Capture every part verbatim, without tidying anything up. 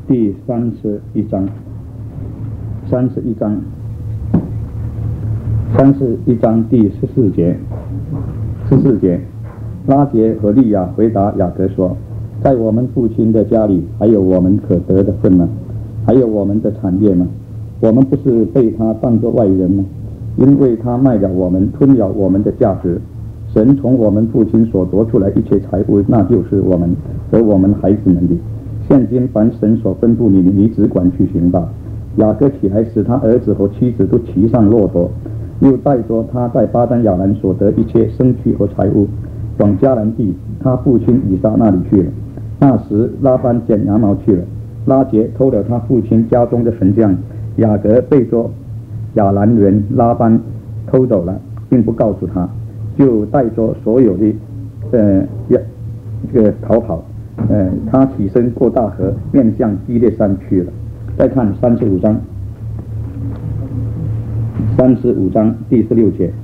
第三十一章，三十一章，三十一章第十四节，十四节，拉结和利亚回答雅各说：“在我们父亲的家里，还有我们可得的份吗？还有我们的产业吗？我们不是被他当作外人吗？因为他卖了我们，吞了我们的价值。神从我们父亲所夺出来一切财物，那就是我们和我们孩子们的。现今凡神所吩咐你的，你只管去行吧。”雅各起来，使他儿子和妻子都骑上骆驼，又带着他在巴丹亚兰所得一切牲畜和财物，往迦南地他父亲以撒那里去了。那时拉班剪羊毛去了，拉结偷了他父亲家中的神像，雅各被着亚兰人拉班偷走了，并不告诉他，就带着所有的呃这个逃跑。呃，他起身过大河，面向基列山去了。再看三十五章，三十五章第十六节，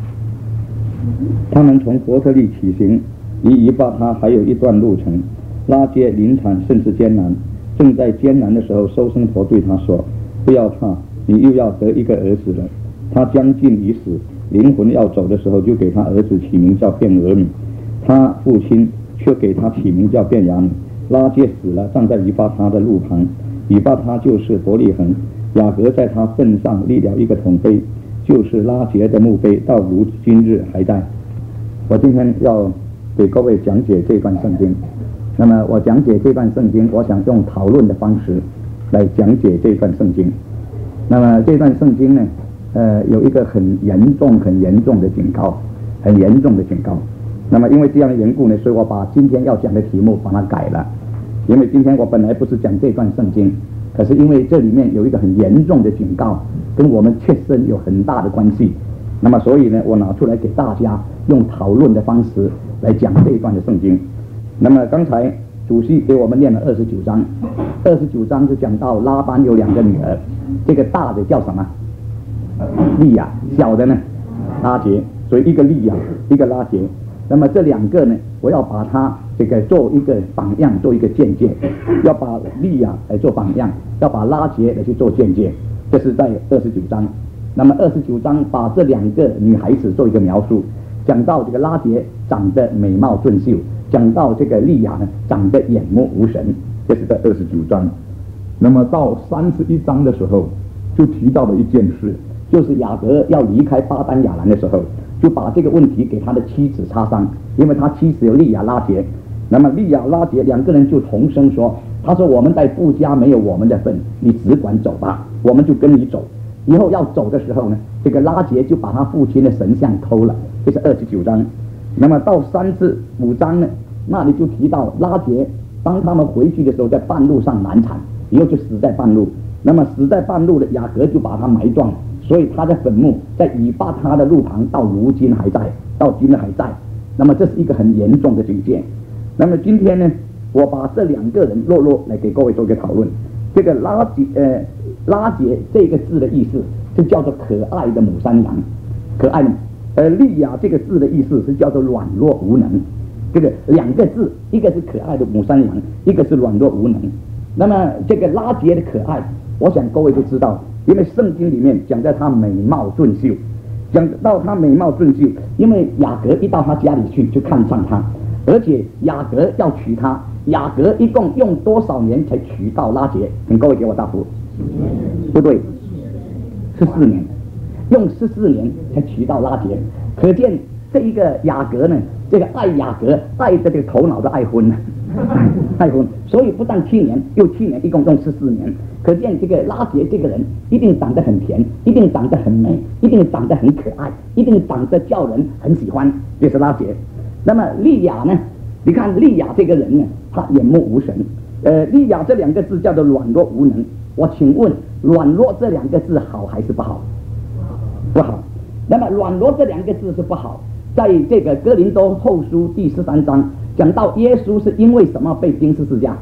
他们从伯特利起行，离以巴他还有一段路程。拉结临产甚是艰难，正在艰难的时候，收生婆对他说：“不要怕，你又要得一个儿子了。”他将近已死，灵魂要走的时候，就给他儿子起名叫便俄米。他父亲却给他起名叫便雅悯。拉结死了，葬在以巴他的路旁。以巴他就是伯利恒。雅各在他坟上立了一个铜碑，就是拉结的墓碑，到如今日还在。我今天要给各位讲解这段圣经。那么我讲解这段圣经，我想用讨论的方式来讲解这段圣经。那么这段圣经呢，呃，有一个很严重、很严重的警告，很严重的警告。那么因为这样的缘故呢，所以我把今天要讲的题目把它改了。因为今天我本来不是讲这段圣经，可是因为这里面有一个很严重的警告，跟我们切身有很大的关系，那么所以呢，我拿出来给大家用讨论的方式来讲这一段的圣经。那么刚才主席给我们念了二十九章，二十九章就讲到拉班有两个女儿，这个大的叫什么？利亚，小的呢拉结，所以一个利亚，一个拉结。那么这两个呢，我要把它这个做一个榜样，做一个见解，要把利亚来做榜样，要把拉结来去做见解。这是在二十九章。那么二十九章把这两个女孩子做一个描述，讲到这个拉结长得美貌俊秀，讲到这个利亚呢长得眼目无神，这是在二十九章。那么到三十一章的时候，就提到了一件事，就是雅各要离开巴丹亚兰的时候，就把这个问题给他的妻子插上，因为他妻子有利亚拉结。那么利亚拉结两个人就同声说：“他说我们在父家没有我们的份，你只管走吧，我们就跟你走。”以后要走的时候呢，这个拉结就把他父亲的神像偷了，这是二十九章。那么到三十五章呢，那里就提到拉结，当他们回去的时候，在半路上难产，以后就死在半路。那么死在半路的雅各就把他埋葬，所以他的坟墓在以巴他的路旁，到如今还在，到今日还在。那么这是一个很严重的警戒。那么今天呢，我把这两个人落落来给各位做一个讨论。这个拉结呃拉结这个字的意思是叫做可爱的母山羊，可爱的。而利亚这个字的意思是叫做软弱无能。这个两个字，一个是可爱的母山羊，一个是软弱无能。那么这个拉结的可爱，我想各位都知道，因为圣经里面讲到她美貌俊秀，讲到她美貌俊秀，因为雅各一到她家里去就看上她，而且雅各要娶她，雅各一共用多少年才娶到拉结？请各位给我答复。不对，十四年，用十四年才娶到拉结，可见这一个雅各呢，这个爱雅各爱的这个头脑都爱昏了，爱昏，所以不但七年，又七年，一共用十四年。可见这个拉结这个人一定长得很甜，一定长得很美，一定长得很可爱，一定长得叫人很喜欢，这是拉结。那么利亚呢？你看利亚这个人呢，他眼目无神。呃，利亚这两个字叫做软弱无能。我请问，软弱这两个字好还是不好？不好。那么软弱这两个字是不好，在这个哥林多后书第十三章讲到耶稣是因为什么被钉十字架？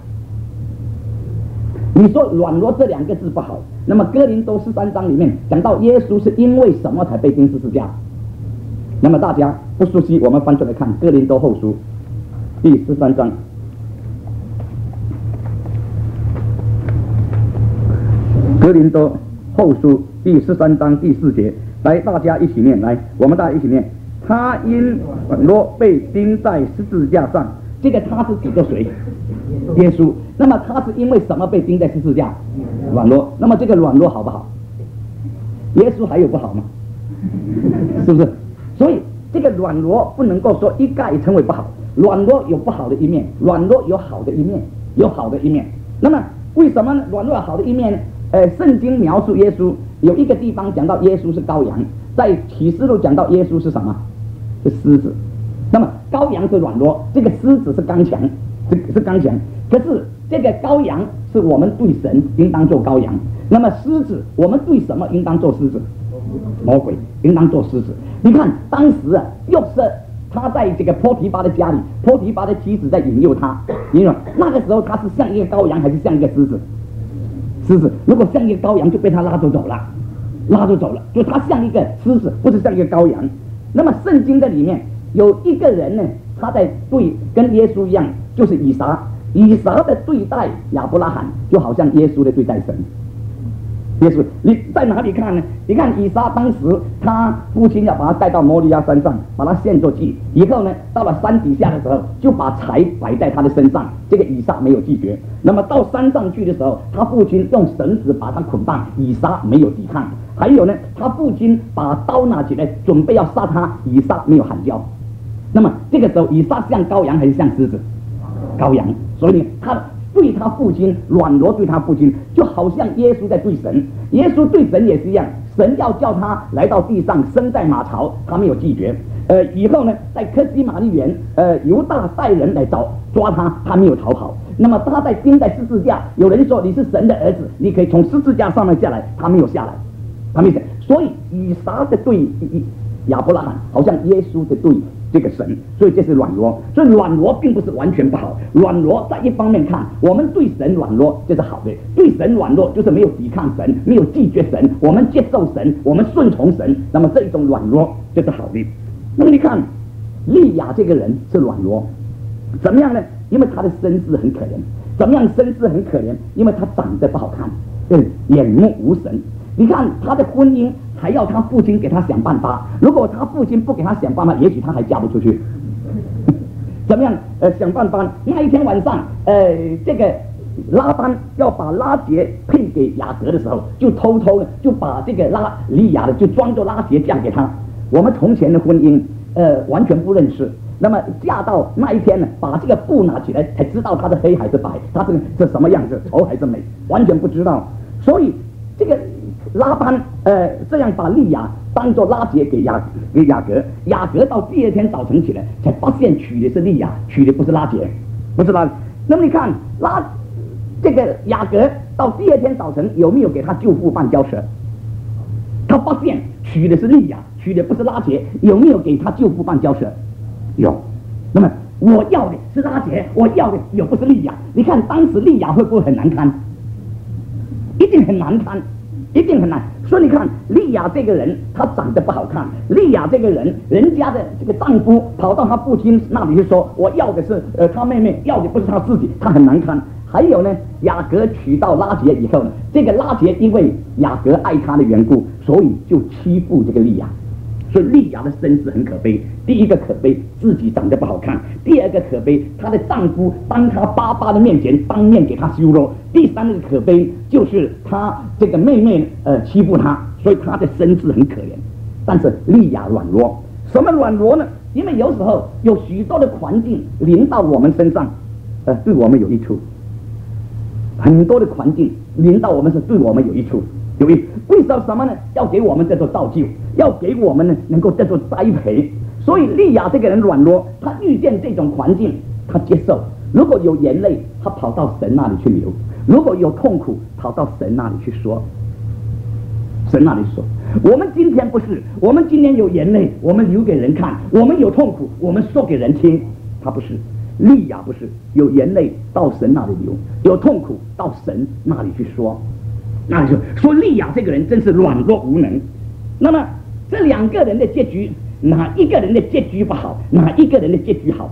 你说软弱这两个字不好，那么哥林多十三章里面讲到耶稣是因为什么才被钉十字架？那么大家不熟悉，我们翻出来看哥林多后书第十三章。 哥林多后书第十三章第四节，来，大家一起念，来，我们大家一起念。他因软弱被钉在十字架上，这个他是指的谁？耶稣。那么他是因为什么被钉在十字架？软弱。那么这个软弱好不好？耶稣还有不好吗？是不是？所以这个软弱不能够说一概称为不好，软弱有不好的一面，软弱有好的一面，有好的一面。那么为什么软弱有好的一面呢？呃，圣经描述耶稣有一个地方讲到耶稣是羔羊，在启示录讲到耶稣是什么？是狮子。那么羔羊是软弱，这个狮子是刚强，是是刚强。可是这个羔羊是我们对神应当做羔羊，那么狮子我们对什么应当做狮子？魔鬼应当做狮子。你看当时啊，约瑟他在这个波提巴的家里，波提巴的妻子在引诱他，引诱那个时候他是像一个羔羊还是像一个狮子？狮子。如果像一个羔羊就被他拉着走了，拉着走了，就他像一个狮子，不是像一个羔羊。那么圣经的里面有一个人呢，他在对跟耶稣一样，就是以撒。以撒的对待亚伯拉罕，就好像耶稣的对待神。耶稣，你在哪里看呢？你看以撒当时他父亲要把他带到摩利亚山上，把他献作祭，以后呢，到了山底下的时候，就把柴摆在他的身上。这个以撒没有拒绝。那么到山上去的时候，他父亲用绳子把他捆绑，以撒没有抵抗。还有呢，他父亲把刀拿起来准备要杀他，以撒没有喊叫。那么这个时候，以撒像羔羊还是像狮子？羔羊。所以他对他父亲软弱，对他父亲就好像耶稣在对神，耶稣对神也是一样，神要叫他来到地上生在马槽，他没有拒绝。呃，以后呢，在科西玛利园，呃，犹大带人来找抓他，他没有逃跑。那么他在钉在十字架，有人说你是神的儿子，你可以从十字架上面下来，他没有下来，他没有下来。所以以撒的对亚伯拉罕，好像耶稣的对这个神，所以这是软弱。所以软弱并不是完全不好，软弱在一方面看，我们对神软弱这是好的，对神软弱就是没有抵抗神，没有拒绝神，我们接受神，我们顺从神，那么这一种软弱就是好的。那么你看利亚这个人是软弱，怎么样呢？因为他的身世很可怜。怎么样身世很可怜？因为他长得不好看，对，眼目无神。你看他的婚姻还要他父亲给他想办法，如果他父亲不给他想办法，也许他还嫁不出去。怎么样？呃，想办法。那一天晚上，呃，这个拉班要把拉结配给雅各的时候，就偷偷的就把这个拉利亚的就装作拉结嫁给他。我们从前的婚姻，呃，完全不认识。那么嫁到那一天呢，把这个布拿起来，才知道他的黑还是白，他是是什么样子，丑还是美，完全不知道。所以这个拉班呃这样把利亚当作拉结给雅给雅各，雅各到第二天早晨起来才发现娶的是利亚，娶的不是拉结，不是拉。那么你看拉这个雅各到第二天早晨有没有给他舅父办交涉？他发现娶的是利亚，娶的不是拉结，有没有给他舅父办交涉？有。那么我要的是拉结，我要的又不是利亚。你看当时利亚会不会很难堪？一定很难堪，一定很难。所以你看利亚这个人，他长得不好看。利亚这个人，人家的这个丈夫跑到他父亲那里去说，我要的是呃他妹妹，要的不是他自己，他很难堪。还有呢，雅各娶到拉结以后呢，这个拉结因为雅各爱他的缘故，所以就欺负这个利亚。所以利亚的身世很可悲。第一个可悲，自己长得不好看；第二个可悲，她的丈夫当她爸爸的面前当面给她羞辱；第三个可悲，就是她这个妹妹呃欺负她，所以她的身世很可怜。但是利亚软弱，什么软弱呢？因为有时候有许多的环境临到我们身上，呃，对我们有益处。很多的环境临到我们是对我们有益处。有益，为什么呢？要给我们这做造就，要给我们呢能够这做栽培。所以利亚这个人软弱，他遇见这种环境，他接受。如果有眼泪，他跑到神那里去流；如果有痛苦，跑到神那里去说。神那里说，我们今天不是，我们今天有眼泪，我们流给人看；我们有痛苦，我们说给人听。他不是，利亚不是，有眼泪到神那里流，有痛苦到神那里去说。那就说利亚这个人真是软弱无能。那么这两个人的结局，哪一个人的结局不好，哪一个人的结局好？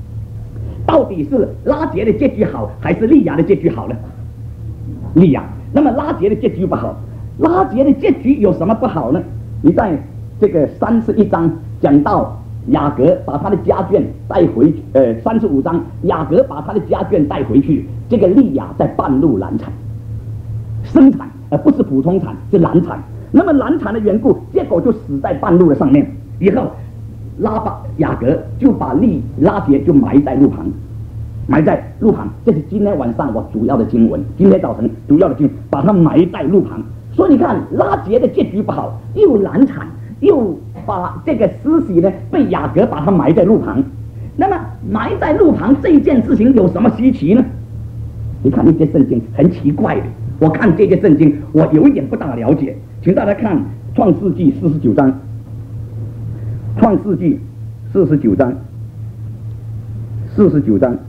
到底是拉结的结局好，还是利亚的结局好呢？利亚， 那么拉结的结局不好，拉结的结局有什么不好呢？你在这个三十一章讲到雅各把他的家眷带回去，呃，三十五章雅各把他的家眷带回去，这个利亚在半路难产，生产而不是普通产，是难产。那么难产的缘故，结果就死在半路的上面。以后拉巴雅各就把利拉结就埋在路旁，埋在路旁。这是今天晚上我主要的经文，今天早晨主要的经文，把它埋在路旁。所以你看拉结的结局不好，又难产，又把这个尸体呢被雅各把它埋在路旁。那么埋在路旁这一件事情有什么稀奇呢？你看一些圣经很奇怪的，我看这些圣经我有一点不大了解，请大家看创世纪四十九章，创世纪四十九章，四十九章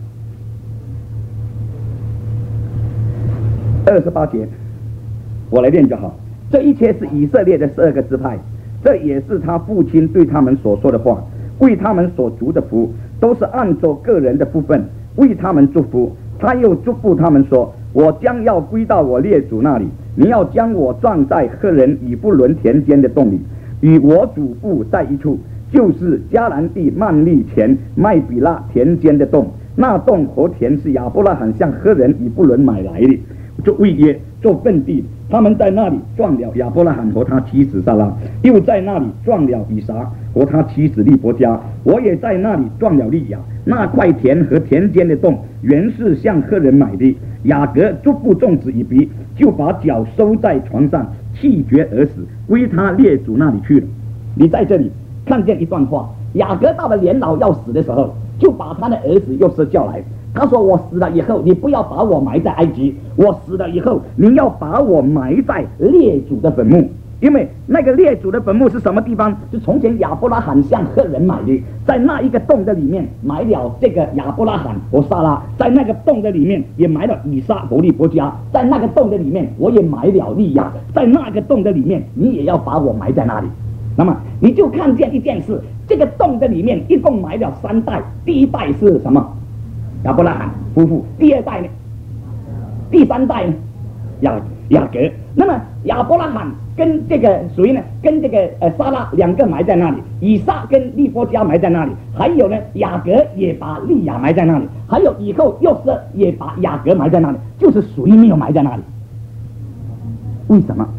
二十八节，我来念就好。这一切是以色列的十二个支派，这也是他父亲对他们所说的话，为他们所祝的福，都是按着个人的福分为他们祝福。他又祝福他们说：我将要归到我列祖那里，你要将我葬在赫人以布伦田间的洞里，与我祖父在一处，就是迦南地曼利前麦比拉田间的洞。那洞和田是亚伯拉罕向赫人以布伦买来的，就为耶做坟地。他们在那里撞了亚伯拉罕和他妻子撒拉，又在那里撞了以撒和他妻子利伯加。我也在那里撞了利亚。那块田和田间的洞原是向赫人买的。雅各祝福众子一笔，就把脚收在床上，气绝而死，归他列祖那里去了。你在这里看见一段话，雅各到了年老要死的时候，就把他的儿子约瑟叫来，他说：我死了以后，你不要把我埋在埃及，我死了以后，你要把我埋在列祖的坟墓。因为那个列祖的坟墓是什么地方？是从前亚伯拉罕向赫人买的，在那一个洞的里面埋了这个亚伯拉罕和撒拉，在那个洞的里面也埋了以撒和利伯加，在那个洞的里面我也埋了利亚，在那个洞的里面你也要把我埋在那里。那么你就看见一件事，这个洞的里面一共埋了三代，第一代是什么？亚伯拉罕夫妇。第二代呢？第三代呢？雅雅各。那么亚伯拉罕跟这个谁呢？跟这个呃撒拉两个埋在那里，以撒跟利伯加埋在那里，还有呢雅各也把利亚埋在那里，还有以后约瑟也把雅各埋在那里，就是谁没有埋在那里？为什么？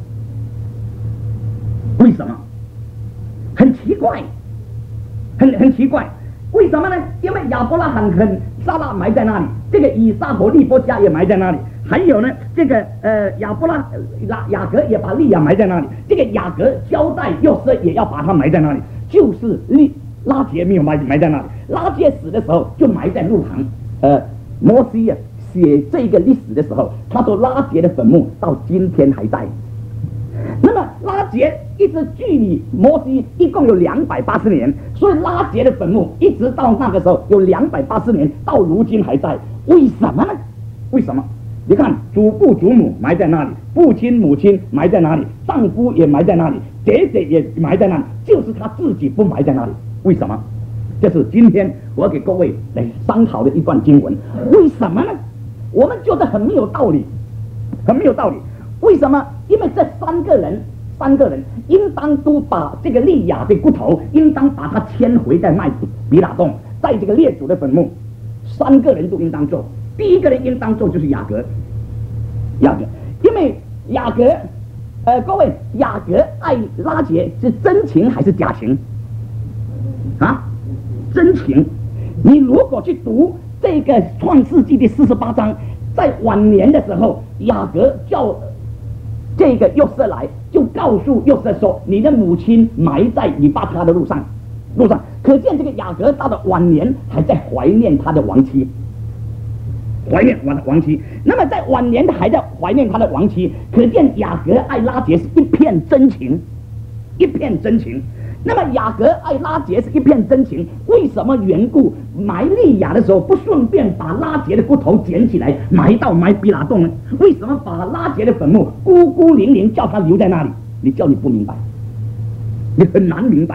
为什么？很奇怪，很很奇怪，为什么呢？因为亚伯拉罕和撒拉埋在那里，这个以撒和利伯加也埋在那里，还有呢，这个呃亚伯拉雅雅各也把利亚埋在那里，这个雅各交代约瑟也要把他埋在那里，就是利拉结没有埋埋在那里，拉结死的时候就埋在路旁。呃，摩西啊写这个历史的时候，他说拉结的坟墓到今天还在。那么拉结一直距离摩西一共有两百八十年，所以拉结的坟墓一直到那个时候有两百八十年，到如今还在。为什么呢？为什么？你看，祖父祖母埋在那里，父亲母亲埋在那里，丈夫也埋在那里，姐姐也埋在那里，就是他自己不埋在那里。为什么？这是今天我要给各位来商讨的一段经文。为什么呢？我们觉得很没有道理，很没有道理。为什么？因为这三个人，三个人应当都把这个利亚的骨头，应当把它迁回在麦比拉洞，在这个列祖的坟墓，三个人都应当做。第一个人应当做就是雅各，雅各，因为雅各，呃，各位，雅各爱拉结是真情还是假情？啊，真情。你如果去读这个创世纪的四十八章，在晚年的时候，雅各叫这个约瑟来，就告诉约瑟说：“你的母亲埋在以巴他的路上，路上。”可见这个雅各到了晚年还在怀念他的亡妻，怀念亡亡妻。那么在晚年还在怀念他的亡妻，可见雅各爱拉结是一片真情，一片真情。那么雅各爱拉结是一片真情，为什么缘故埋利亚的时候不顺便把拉结的骨头捡起来埋到埋比拉洞呢？为什么把拉结的坟墓孤孤零零叫他留在那里？你叫你不明白，你很难明白，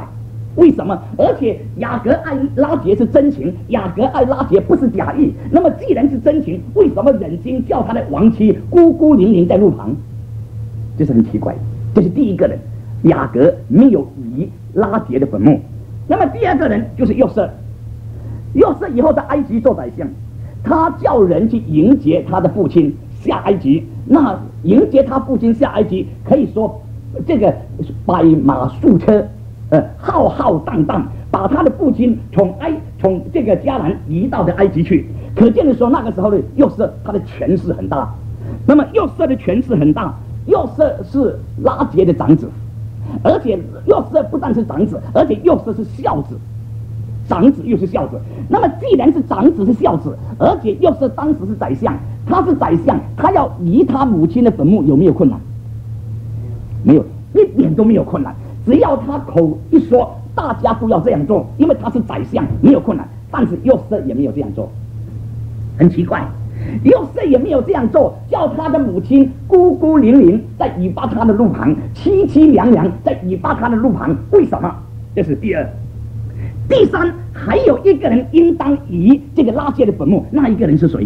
为什么？而且雅各爱拉结是真情，雅各爱拉结不是假意。那么既然是真情，为什么忍心叫他的亡妻孤孤零零在路旁？这是很奇怪。这是第一个人，雅各没有移拉结的坟墓。那么第二个人就是约瑟，约瑟以后在埃及做宰相，他叫人去迎接他的父亲下埃及。那迎接他父亲下埃及，可以说这个百马术车。呃，浩浩荡荡把他的父亲从埃从这个迦南移到的埃及去，可见的说那个时候的约瑟他的权势很大。那么约瑟的权势很大，约瑟是拉结的长子，而且约瑟不但是长子，而且约瑟是孝子，长子又是孝子。那么既然是长子是孝子，而且约瑟当时是宰相，他是宰相，他要移他母亲的坟墓有没有困难？没有，一点都没有困难。只要他口一说，大家都要这样做，因为他是宰相，没有困难。但是约瑟也没有这样做，很奇怪，约瑟也没有这样做，叫他的母亲孤孤零零在以巴他的路旁，凄凄凉凉在以巴他的路旁。为什么？这是第二。第三，还有一个人应当移这个拉结的坟墓，那一个人是谁？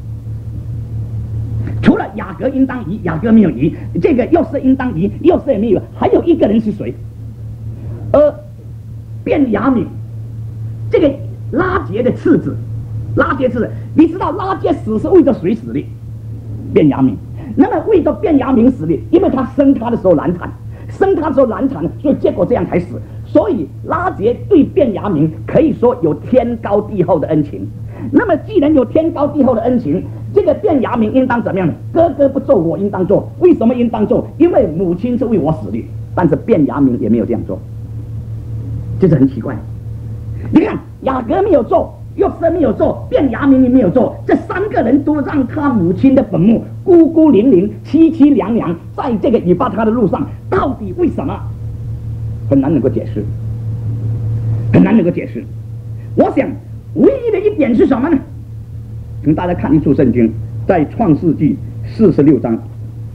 除了雅各应当移，雅各没有移，这个约瑟应当移，约瑟也没有。还有一个人是谁？呃，便雅悯，这个拉结的次子，拉结次子，你知道拉结死是为着谁死的？便雅悯。那么为着便雅悯死的，因为他生他的时候难产，生他的时候难产，所以结果这样才死。所以拉结对便雅悯可以说有天高地厚的恩情。那么既然有天高地厚的恩情，这个便雅悯应当怎么样呢？哥哥不做，我应当做。为什么应当做？因为母亲是为我死的，但是便雅悯也没有这样做，这是很奇怪。你看雅各没有做，约瑟没有做，便雅悯也没有做，这三个人都让他母亲的坟墓孤孤零零、凄凄凉凉，在这个以巴他的路上，到底为什么？很难能够解释，很难能够解释。我想唯一的一点是什么呢？请大家看一处圣经，在创世纪四十六章，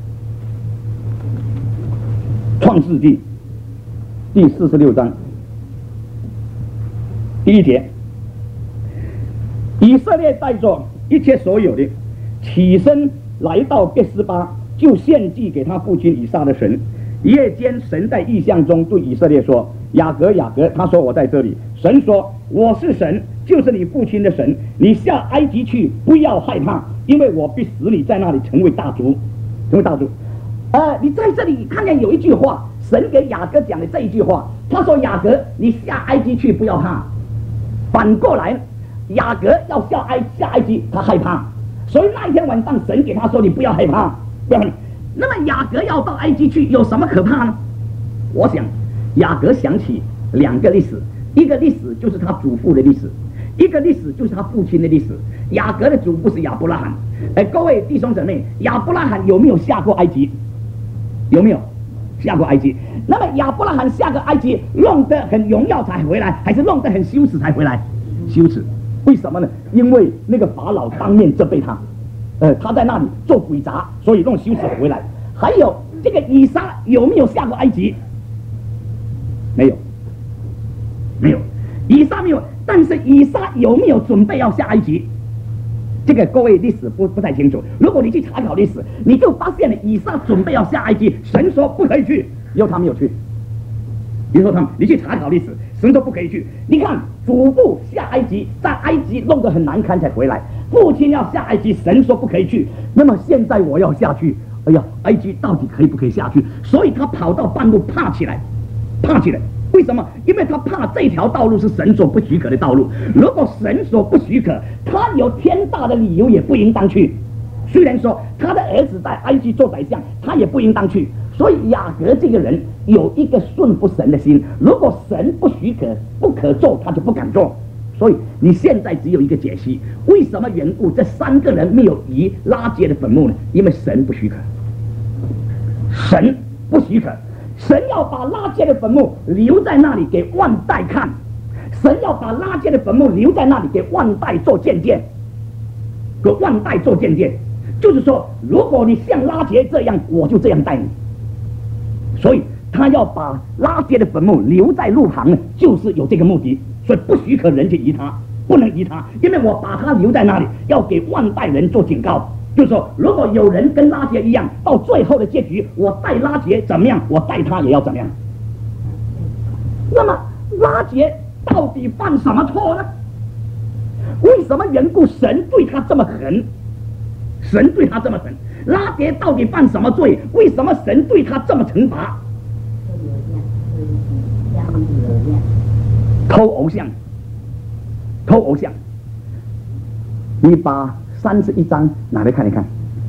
创世纪第四十六章第一节，以色列带着一切所有的起身来到别斯巴，就献祭给他父亲以撒的神。夜间神在异象中对以色列说：雅各，雅各。他说：我在这里。神说：我是神，就是你父亲的神。你下埃及去，不要害怕，因为我必使你在那里成为大族，成为大族。呃，你在这里看见有一句话，神给雅各讲的这一句话，他说：雅各，你下埃及去，不要怕。反过来，雅各要下埃下埃及，他害怕。所以那一天晚上，神给他说：你不要害怕，不要害怕。那么雅各要到埃及去，有什么可怕呢？我想雅各想起两个历史，一个历史就是他祖父的历史，一个历史就是他父亲的历史。雅各的祖父是亚伯拉罕。哎，各位弟兄姊妹，亚伯拉罕有没有下过埃及？有没有下过埃及？那么亚伯拉罕下个埃及，弄得很荣耀才回来，还是弄得很羞耻才回来？羞耻。为什么呢？因为那个法老当面责备他。呃，他在那里做鬼杂，所以弄羞耻回来。还有这个以撒有没有下过埃及？没有，没有，以撒没有。但是以撒有没有准备要下埃及？这个各位历史不不太清楚。如果你去查考历史，你就发现了以撒准备要下埃及，神说不可以去，以后他没有去。你说他们，你去查考历史，神说不可以去。你看祖父下埃及，在埃及弄得很难堪才回来。父亲要下埃及，神说不可以去。那么现在我要下去，哎呀，埃及到底可以不可以下去？所以他跑到半路怕起来，怕起来。为什么？因为他怕这条道路是神所不许可的道路。如果神所不许可，他有天大的理由也不应当去。虽然说他的儿子在埃及做宰相，他也不应当去。所以雅各这个人有一个顺服神的心，如果神不许可、不可做，他就不敢做。所以你现在只有一个解析：为什么缘故这三个人没有移拉结的坟墓呢？因为神不许可，神不许可，神要把拉结的坟墓留在那里给万代看，神要把拉结的坟墓留在那里给万代做见证，给万代做见证。就是说，如果你像拉结这样，我就这样待你。所以他要把拉结的坟墓留在路旁呢，就是有这个目的，所以不许可人去移他，不能移他，因为我把他留在那里，要给万代人做警告。就是说，如果有人跟拉结一样，到最后的结局，我待拉结怎么样，我待他也要怎么样。那么拉结到底犯什么错呢？为什么缘故神对他这么狠？神对他这么狠，拉结到底犯什么罪？为什么神对他这么惩罚？偷偶像，偷偶像。你把三十一章拿来看一看。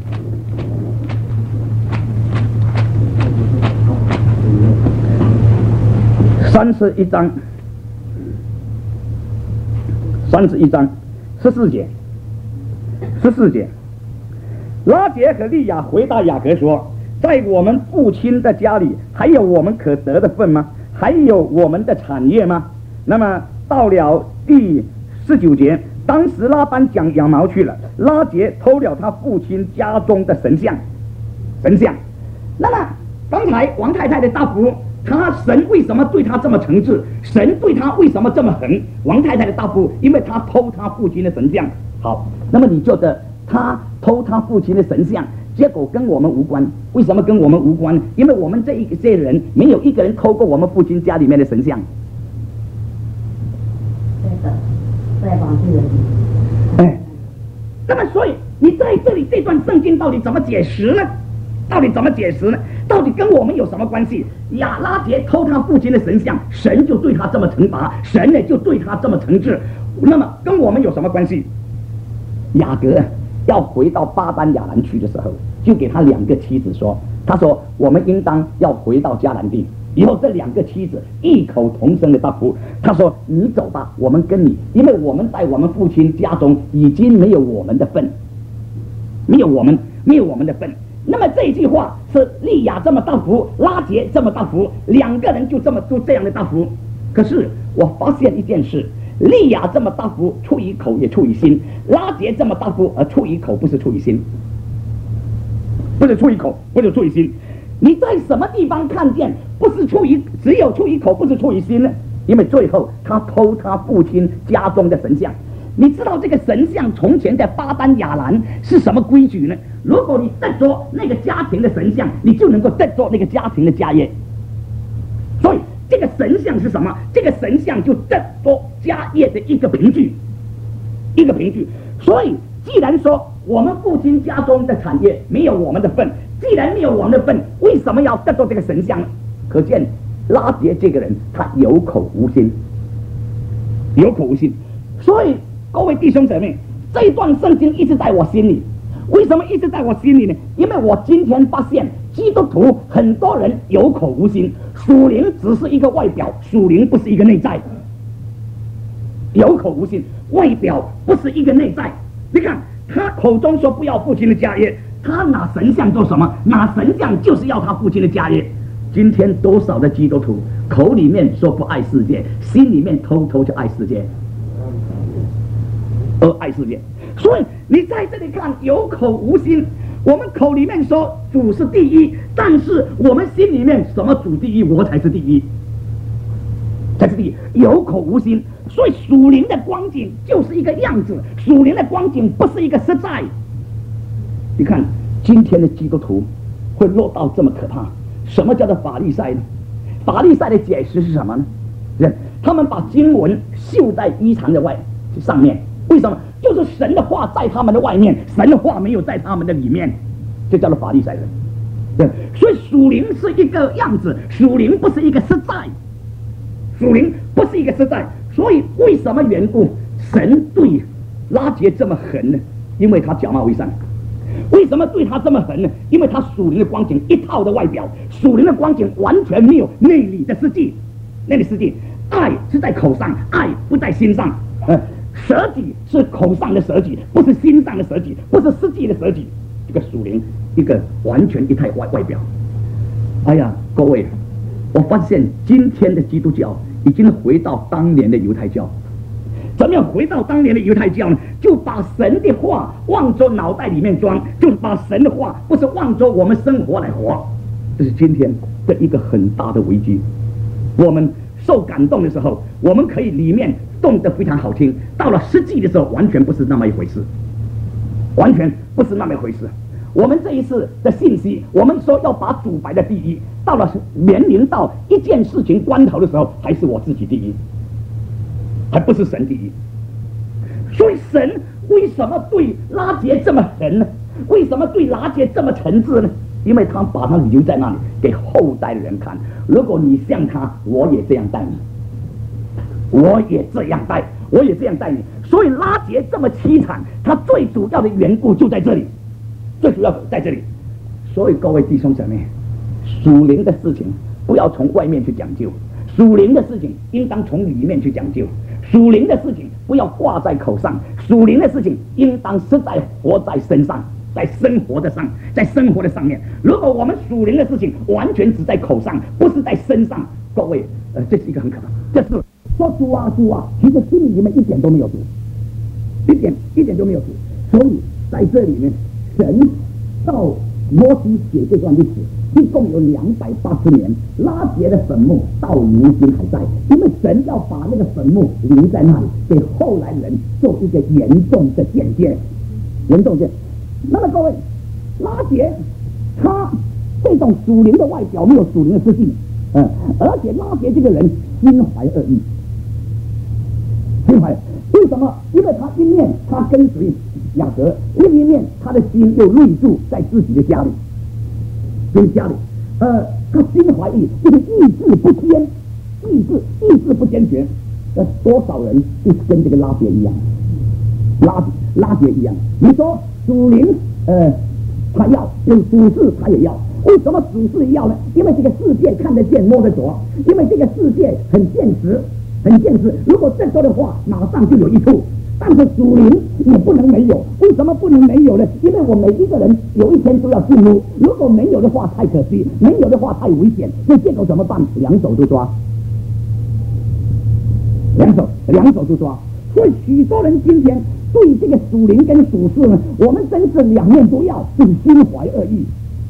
三十一章，三十一章十四节，十四节，拉结和利亚回答雅各说：“在我们父亲的家里，还有我们可得的份吗？还有我们的产业吗？”那么到了第十九节，当时拉班讲羊毛去了，拉结偷了他父亲家中的神像，神像。那么刚才王太太的答复，他神为什么对他这么惩治？神对他为什么这么狠？王太太的答复，因为他偷他父亲的神像。好，那么你觉得他偷他父亲的神像，结果跟我们无关？为什么跟我们无关？因为我们这一些人没有一个人偷过我们父亲家里面的神像。 对的，在往这个。 哎，那么所以你在这里这段圣经到底怎么解释呢？到底怎么解释呢？到底跟我们有什么关系？亚拉结偷他父亲的神像，神就对他这么惩罚，神呢就对他这么惩治。那么跟我们有什么关系？雅各要回到巴丹亚兰去的时候，就给他两个妻子说，他说我们应当要回到迦南地。以后这两个妻子异口同声的答复，他说你走吧，我们跟你，因为我们在我们父亲家中已经没有我们的份，没有我们没有我们的份。那么这句话是利亚这么答复，拉结这么答复，两个人就这么就这样的答复。可是我发现一件事，利亚这么答复出于口也出于心，拉结这么答复而出于口不是出于心，不是出于口不是出于心。你在什么地方看见不是出于只有出于口不是出于心呢？因为最后他偷他父亲家中的神像。你知道这个神像从前在巴丹亚兰是什么规矩呢？如果你得着那个家庭的神像，你就能够得着那个家庭的家业。所以这个神像是什么？这个神像就得着家业的一个凭据，一个凭据。所以既然说我们父亲家中的产业没有我们的份，既然没有我们的份，为什么要得着这个神像呢？可见拉结这个人他有口无心，有口无心。所以各位弟兄姊妹，这一段圣经一直在我心里。为什么一直在我心里呢？因为我今天发现基督徒很多人有口无心，属灵只是一个外表，属灵不是一个内在。有口无心，外表不是一个内在。你看他口中说不要父亲的家业，他拿神像做什么？拿神像就是要他父亲的家业。今天多少的基督徒口里面说不爱世界，心里面偷偷就爱世界，而爱世界。所以你在这里看有口无心，我们口里面说主是第一，但是我们心里面什么主第一，我才是第一，才是第一，有口无心。所以属灵的光景就是一个样子，属灵的光景不是一个实在。你看今天的基督徒会落到这么可怕。什么叫做法利赛呢？法利赛的解释是什么呢？他们把经文绣在衣裳的外上面，为什么？就是神的话在他们的外面，神的话没有在他们的里面，这叫做法利赛人。对，所以属灵是一个样子，属灵不是一个实在，属灵不是一个实在。所以为什么缘故神对拉结这么狠呢？因为他假冒为善。为什么对他这么狠呢？因为他属灵的光景一套的外表，属灵的光景完全没有内里的实际。内里实际，爱是在口上，爱不在心上。呃，舍己是口上的舍己，不是心上的舍己，不是实际的舍己。这个属灵一个完全一态外外表。哎呀，各位，我发现今天的基督教已经回到当年的犹太教。怎么样回到当年的犹太教呢？就把神的话往着脑袋里面装，就把神的话不是往着我们生活来活， 这是今天的一个很大的危机。我们受感动的时候，我们可以里面动得非常好听，到了实际的时候，完全不是那么一回事，完全不是那么一回事。我们这一次的信息，我们说要把主摆在第一，到了面临到一件事情关头的时候，还是我自己第一，还不是神第一。所以神为什么对拉结这么狠呢？为什么对拉结这么诚挚呢？因为他把他留在那里给后代的人看。如果你像他，我也这样待你，我也这样待，我也这样待你。所以拉结这么凄惨，他最主要的缘故就在这里，最主要在这里。所以各位弟兄姊妹，属灵的事情不要从外面去讲究，属灵的事情应当从里面去讲究。属灵的事情不要挂在口上，属灵的事情应当实在活在身上，在生活的上，在生活的上面。如果我们属灵的事情完全只在口上，不是在身上，各位，呃，这是一个很可怕。这是说主啊主啊，其实心里面一点都没有主，一点一点都没有主。所以在这里面，神到摩西写这段历史，一共有两百八十年，拉结的坟墓到如今还在，因为神要把那个坟墓留在那里，给后来人做一个严重的见解，严重见。那么各位，拉结他这种属灵的外表没有属灵的实际，嗯，而且拉结这个人心怀恶意，心怀为什么？因为他一面他跟随雅各，另一面他的心又内住在自己的家里，跟家里，呃，他心怀意，就是意志不坚，意志意志不坚决。呃，多少人就是跟这个拉结一样，拉拉结一样。你说属灵，呃，他要有属事，他也要。为什么属事要呢？因为这个世界看得见摸得着，因为这个世界很现实。很现实，如果这说的话，马上就有益处。但是属灵也不能没有，为什么不能没有呢？因为我每一个人有一天都要进入，如果没有的话太可惜，没有的话太危险。所以这个怎么办？两手都抓，两手两手都抓。所以许多人今天对这个属灵跟属事呢，我们真是两面都要，就是心怀恶意。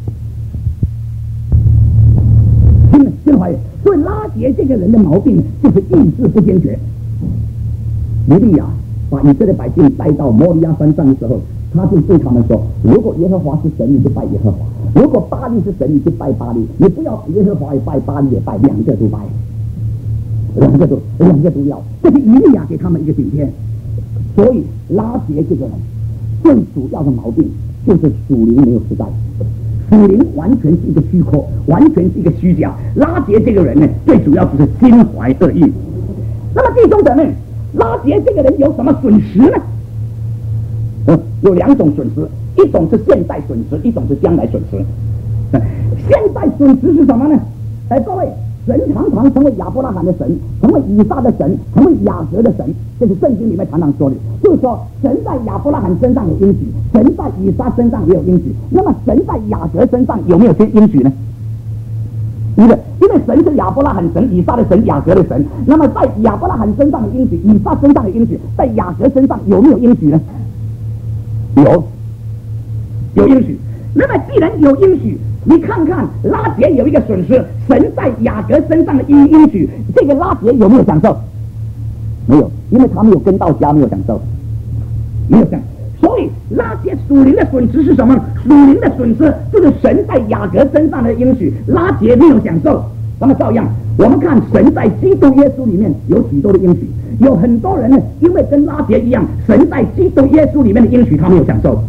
心心怀，所以拉结这个人的毛病就是意志不坚决。以利亚把以色列百姓带到摩利亚山上的时候，他就对他们说：如果耶和华是神，你就拜耶和华；如果巴力是神，你就拜巴力。你不要耶和华也拜，巴力也拜，两个都拜，两个都两个都要。这是以利亚给他们一个警戒。所以拉结这个人最主要的毛病就是属灵没有实在。属灵完全是一个虚空，完全是一个虚假。拉结这个人呢，最主要就是心怀恶意。那么弟兄姊妹，拉结这个人有什么损失呢？嗯，有两种损失，一种是现在损失，一种是将来损失。嗯、现在损失是什么呢？哎，各位，神常常成为亚伯拉罕的神，成为以撒的神，成为雅各的神，这是圣经里面常常说的。就是说，神在亚伯拉罕身上有应许，神在以撒身上也有应许。那么，神在雅各身上有没有些应许呢？因为因为神是亚伯拉罕神、以撒的神、雅各的神。那么，在亚伯拉罕身上的应许，以撒身上的应许，在雅各身上有没有应许呢？有，有应许。那么，既然有应许，你看看拉结有一个损失，神在雅各身上的应应许，这个拉结有没有享受？没有，因为他没有跟到家，没有享受，没有享受。所以拉结属灵的损失是什么？属灵的损失就是神在雅各身上的应许，拉结没有享受。那么照样，我们看神在基督耶稣里面有许多的应许，有很多人呢，因为跟拉结一样，神在基督耶稣里面的应许他没有享受。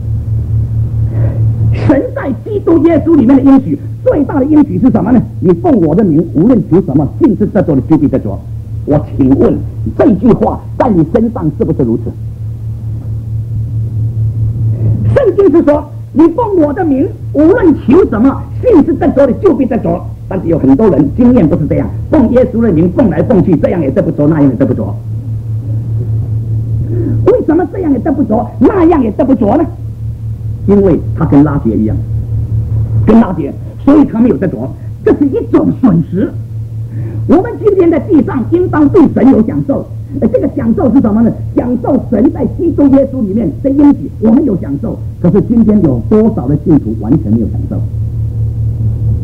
神在基督耶稣里面的应许，最大的应许是什么呢？你奉我的名，无论求什么，信是得着的，就必得着。我请问这句话在你身上是不是如此？圣经是说，你奉我的名，无论求什么，信是得着的，就必得着。但是有很多人经验不是这样，奉耶稣的名奉来奉去，这样也得不着，那样也得不着。为什么这样也得不着，那样也得不着呢？因为他跟拉结一样，跟拉结，所以他没有得着，这是一种损失。我们今天在地上应当对神有享受，这个享受是什么呢？享受神在基督耶稣里面的应许，我们有享受。可是今天有多少的信徒完全没有享受？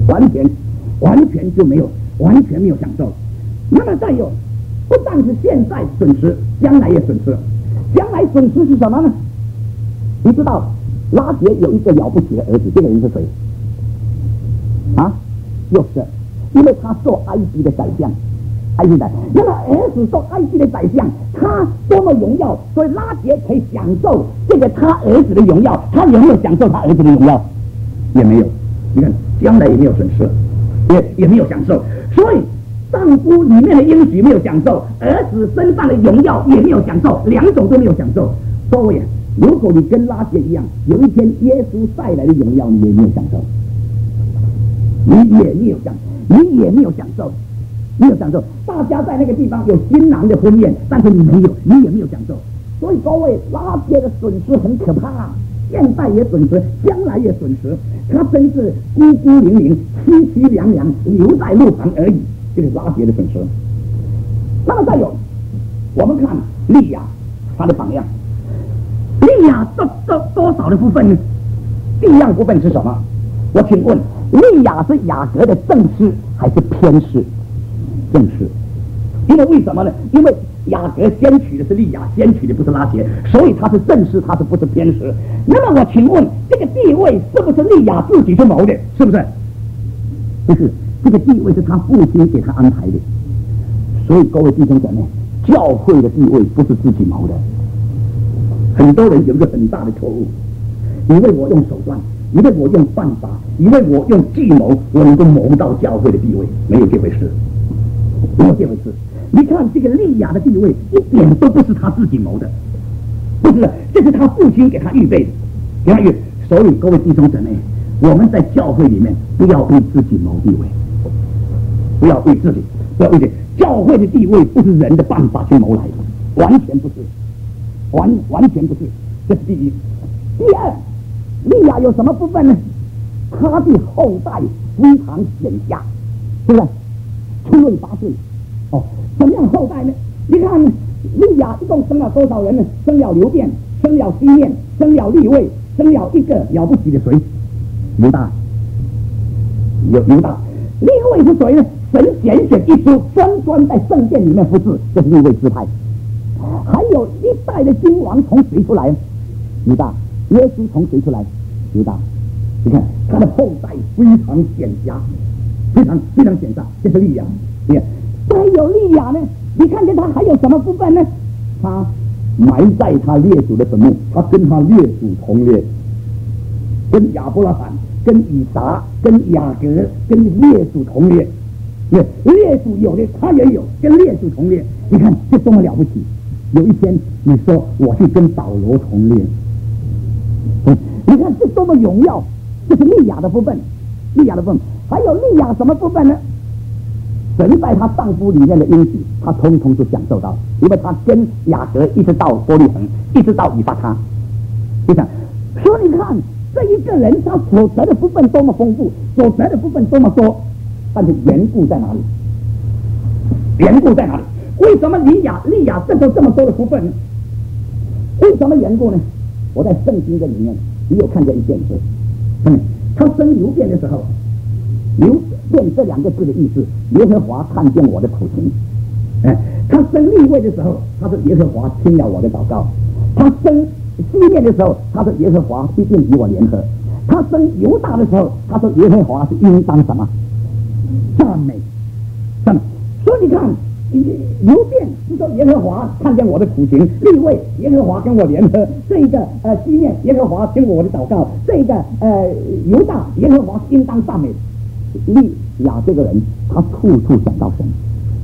完全完全就没有完全没有享受。那么再有，不但是现在损失，将来也损失。将来损失是什么呢？你知道拉结有一个了不起的儿子，这个人是谁啊？又是因为他做埃及的宰相，埃及宰。那么儿子做埃及的宰相，他多么荣耀，所以拉结可以享受这个他儿子的荣耀。他有没有享受他儿子的荣耀？也没有。你看，将来也没有损失，也也没有享受。所以丈夫里面的应许没有享受，儿子身上的荣耀也没有享受，两种都没有享受。各位，如果你跟拉结一样，有一天耶稣带来的荣耀，你也没有享受，你也没有享，你也没有享受，没有享受。大家在那个地方有新郎的婚宴，但是你没有，你也没有享受。所以各位，拉结的损失很可怕，现在也损失，将来也损失。他真是孤孤零零、凄凄凉凉，留在路旁而已。这个拉结的损失。那么再有，我们看利亚他的榜样。利亚多多多少的部分呢？第一样部分是什么？我请问，利亚是雅各的正室还是偏室？正室。因为为什么呢？因为雅各先娶的是利亚，先娶的不是拉结，所以他是正室，他是不是偏室？那么我请问，这个地位是不是利亚自己去谋的？是不是？不是，这个地位是他父亲给他安排的。所以各位弟兄姊妹，教会的地位不是自己谋的。很多人有一个很大的错误，以为我用手段，以为我用办法，以为我用计谋，我能够谋到教会的地位，没有这回事，没有这回事。你看这个利亚的地位，一点都不是他自己谋的，不是，这是他父亲给他预备的，给他预备。所以各位弟兄姊妹，我们在教会里面不要为自己谋地位，不要为自己，不要为自己。教会的地位不是人的办法去谋来的，完全不是。完完全不是，这是第一。第二，利亚有什么部分呢？他的后代非常显家，是不是？出类拔萃。哦，怎么样后代呢？你看利亚一共生了多少人呢？生了流便，生了西面，生了利位，生了一个了不起的谁？犹大。犹犹大。利位是谁呢？神拣选一族，专专在圣殿里面服侍，这是利位支派。还有一代的君王从谁出来？犹大。耶稣从谁出来？犹大。你看他的后代非常显家，非常非常显大，这是利亚。你看，还有利亚呢？你看见他还有什么部分呢？他埋在他列祖的坟墓，他跟他列祖同列，跟亚伯拉罕、跟以撒、跟雅各、跟列祖同列。列祖有的，他也有，跟列祖同列。你看这多么了不起！有一天你说我去跟保罗同列，嗯，你看这多么荣耀！这是利亚的部分，利亚的部分。还有利亚什么部分呢？神在她丈夫里面的应许，她通通都享受到，因为她跟雅各一直到伯利恒，一直到以法他。你看，所以你看这一个人他所得的部分多么丰富，所得的部分多么多，但是缘故在哪里？缘故在哪里？为什么利亚利亚得到这么多的福分呢？为什么缘故呢？我在圣经的里面也有看见一件事。嗯，他生流便的时候，流便这两个字的意思，耶和华看见我的苦情。哎，他生利位的时候，他说耶和华听了我的祷告。他生西面的时候，他说耶和华必定与我联合。他生犹大的时候，他说耶和华是应当什么？赞美，赞美。所以你看。流便是说耶和华看见我的苦情，利位耶和华跟我联合，这个呃西面耶和华听我的祷告，这个呃犹大耶和华应当赞美。利亚这个人，他处处想到神，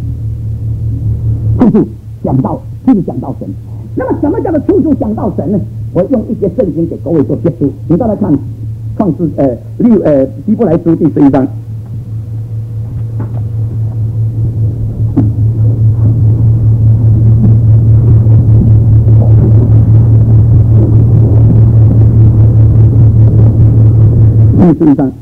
处处想到，处处想到神。那么什么叫做处处想到神呢？我用一些圣经给各位做解读，你再来看创世呃利呃希伯来书第十一章。第十一章，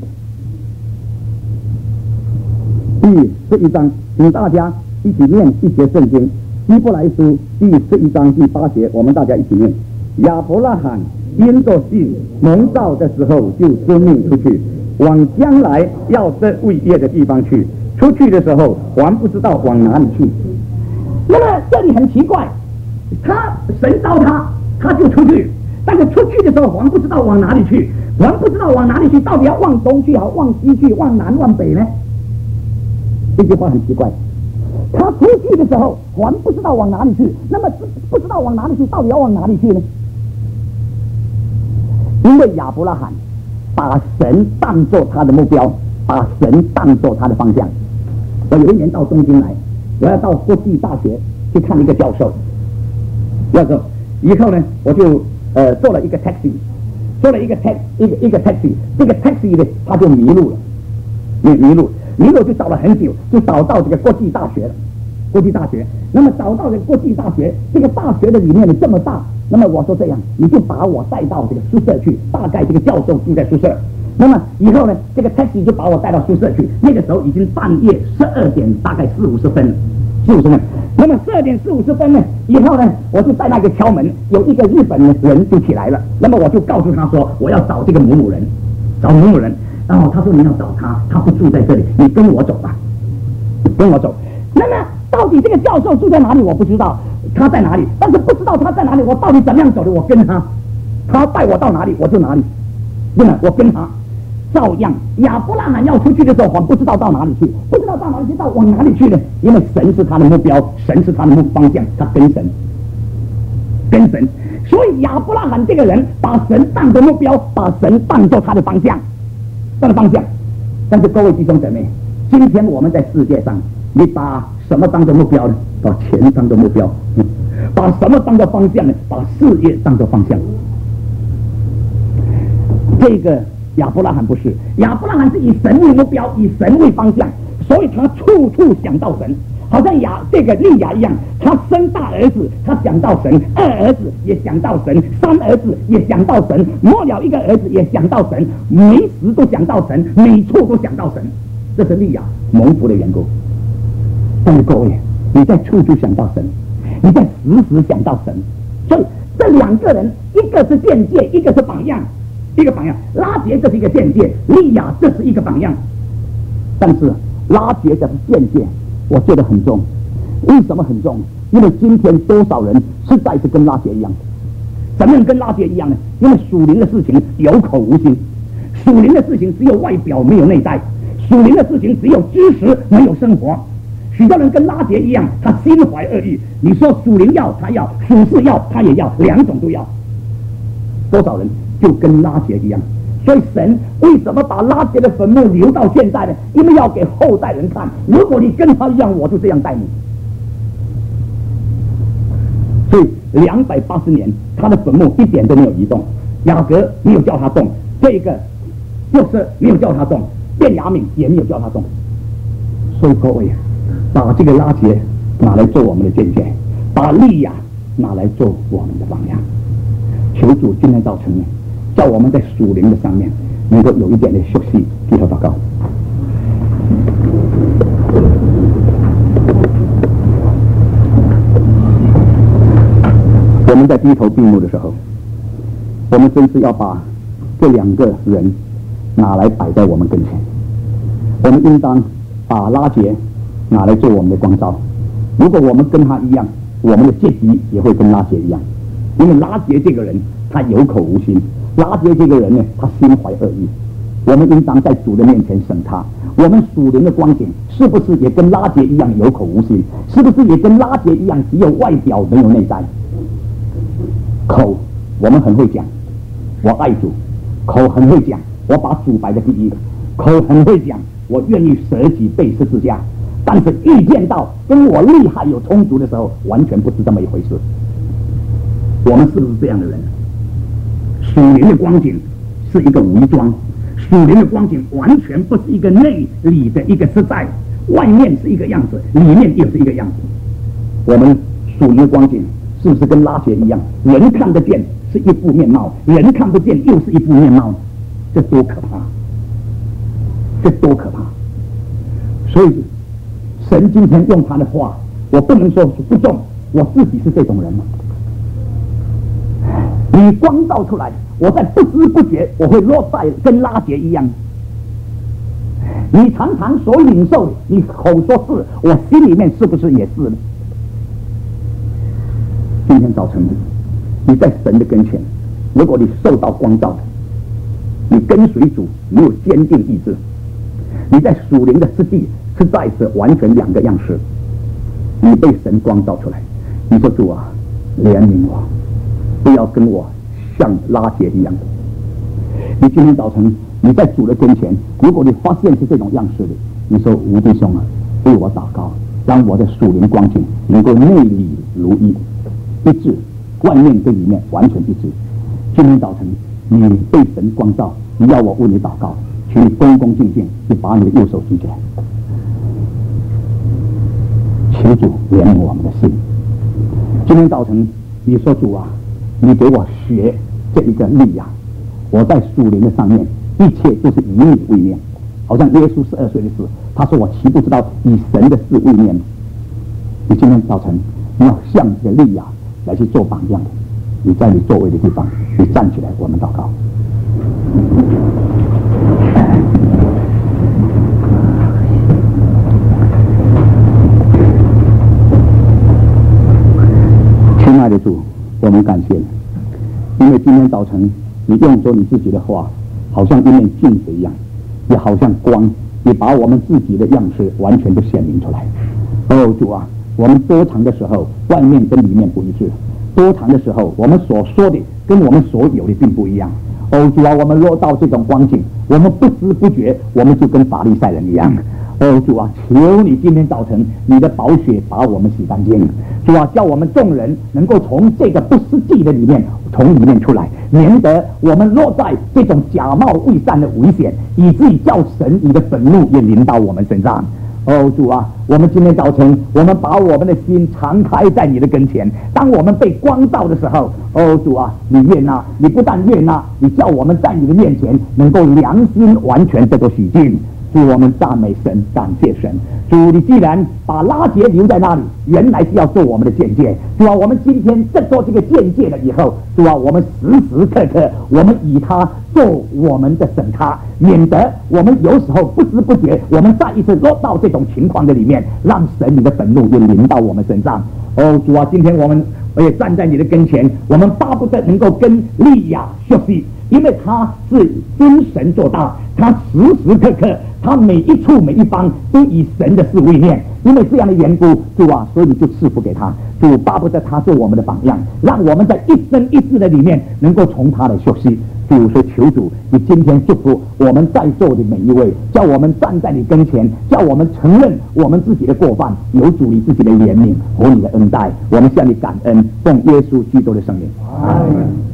第十一章，请大家一起念一节圣经。希伯来书第十一章第八节，我们大家一起念：亚伯拉罕因着信蒙召的时候，就遵命出去， 往将来要得为业的地方去，出去的时候还不知道往哪里去。那么这里很奇怪，他神召他，他就出去，但是出去的时候还不知道往哪里去，还不知道往哪里去，到底要往东去好，往西去，往南往北呢？这句话很奇怪。他出去的时候还不知道往哪里去，那么不知道往哪里去，到底要往哪里去呢？因为亚伯拉罕把神当作他的目标，把神当作他的方向。我有一年到东京来，我要到国际大学去看一个教授，教授以后呢，我就呃坐了一个 taxi， 坐了一个 taxi 一个一个 taxi， 这个 taxi 呢他就迷路了，迷迷路，迷路就找了很久，就找到这个国际大学了。国际大学，那么找到这个国际大学，这个大学的里面呢这么大，那么我说这样，你就把我带到这个宿舍去，大概这个教授住在宿舍。那么以后呢，这个 taxi 就把我带到宿舍去。那个时候已经半夜十二点，大概四五十分，四五十分。那么十二点四五十分呢，以后呢，我就在那个敲门，有一个日本人就起来了。那么我就告诉他说，我要找这个母母人，找母母人。然后他说你要找他，他不住在这里，你跟我走吧，跟我走。那么到底这个教授住在哪里我不知道，他在哪里，但是不知道他在哪里，我到底怎么样走的，我跟他，他带我到哪里我就哪里，真的我跟他。照样亚伯拉罕要出去的时候还不知道到哪里去，不知道到哪里去，到往哪里去呢？因为神是他的目标，神是他的目方向，他跟神跟神，所以亚伯拉罕这个人把神当作目标，把神当作他的方向，他的方向。但是各位弟兄姊妹，今天我们在世界上，你把什么当作目标呢？把钱当作目标，嗯、把什么当作方向呢？把事业当作方向。这个亚伯拉罕不是，亚伯拉罕是以神为目标，以神为方向，所以他处处想到神。好像亚这个利亚一样，他生大儿子，他想到神；二儿子也想到神；三儿子也想到神；末了一个儿子也想到神，每时都想到神，每处都想到神。这是利亚蒙福的缘故。但是各位，你在处处想到神，你在时时想到神，所以这两个人，一个是见解，一个是榜样。一个榜样，拉结这是一个见解，利亚这是一个榜样。但是拉结这是见解，我觉得很重。为什么很重？因为今天多少人实在是跟拉结一样。怎么样跟拉结一样呢？因为属灵的事情有口无心，属灵的事情只有外表没有内在，属灵的事情只有知识没有生活。许多人跟拉结一样，他心怀恶意。你说属灵要他要，属世要他也要，两种都要。多少人就跟拉结一样，所以神为什么把拉结的坟墓留到现在呢？因为要给后代人看，如果你跟他一样，我就这样待你。所以两百八十年，他的坟墓一点都没有移动，雅各没有叫他动，这个约瑟没有叫他动，便雅悯也没有叫他动。所以各位，把这个拉结拿来做我们的见解，把利亚拿来做我们的榜样。求主今天早晨呢，叫我们在属灵的上面能够有一点的休息，低头祷告。我们在低头闭目的时候，我们真是要把这两个人拿来摆在我们跟前。我们应当把拉结拿来做我们的光照。如果我们跟他一样，我们的结局也会跟拉结一样。因为拉结这个人他有口无心，拉结这个人呢，他心怀恶意。我们应当在主的面前审他，我们属灵的光景是不是也跟拉结一样有口无心？是不是也跟拉结一样只有外表没有内在？口我们很会讲，我爱主；口很会讲，我把主摆在第一；口很会讲，我愿意舍己背十字架。但是遇见到跟我厉害有冲突的时候，完全不是这么一回事。我们是不是这样的人？属灵的光景是一个伪装，属灵的光景完全不是一个内里的一个实在，外面是一个样子，里面又是一个样子。我们属灵的光景是不是跟拉结一样？人看得见是一副面貌，人看不见又是一副面貌，这多可怕！这多可怕！所以神今天用他的话，我不能说是不中，我自己是这种人吗？你光照出来，我在不知不觉我会落在跟拉结一样， 你常常所领受的，你口说是，我心里面是不是也是呢？今天早晨你在神的跟前，如果你受到光照的，你跟随主，你有坚定意志，你在属灵的实际是在此完全两个样式。你被神光照出来，你说主啊，怜悯我，不要跟我像拉结一样。你今天早晨你在主的跟前，如果你发现是这种样式的，你说吴弟兄啊，为我祷告，让我的属灵光景能够内里如一，一致，外面跟里面完全一致。今天早晨你被神光照，你要我为你祷告，请你恭恭敬敬就把你的右手举起来，求主怜悯我们的心。今天早晨你说主啊，你给我学这一个力量，我在属灵的上面一切都是以你为念。好像耶稣十二岁的时候，他说我岂不知道以神的事为念。你今天早晨你要向这个利亚来去做榜样，你在你座位的地方，你站起来，我们祷告。亲爱的主，我们感谢你，因为今天早晨你用着你自己的话，好像一面镜子一样，也好像光，也把我们自己的样式完全都显明出来。哦主啊，我们多长的时候外面跟里面不一致，多长的时候我们所说的跟我们所有的并不一样。哦主啊，我们落到这种光景，我们不知不觉我们就跟法利赛人一样。哦主啊，求你今天早晨你的宝血把我们洗干净，主啊，叫我们众人能够从这个不实际的里面从里面出来，免得我们落在这种假冒伪善的危险，以至于叫神你的愤怒也临到我们身上。哦主啊，我们今天早晨我们把我们的心敞开在你的跟前，当我们被光照的时候，哦主啊，你悦纳，你不但悦纳，你叫我们在你的面前能够良心完全得到洗净。主，我们赞美神，感谢神。主，你既然把拉结留在那里，原来是要做我们的见解。主啊，我们今天这做这个见解了以后，主啊，我们时时刻刻我们以它做我们的审查，免得我们有时候不知不觉我们再一次落到这种情况的里面，让神你的愤怒也临到我们身上。哦主啊，今天我们也站在你的跟前，我们巴不得能够跟利亚学习，因为他是跟神做大，他时时刻刻他每一处每一方都以神的事为念，因为这样的缘故，主啊，所以你就赐福给他。主巴不得他做我们的榜样，让我们在一生一世的里面能够从他的学习。主说求主，你今天祝福我们在座的每一位，叫我们站在你跟前，叫我们承认我们自己的过犯，有主你自己的怜悯和你的恩待，我们向你感恩，奉耶稣基督的圣名。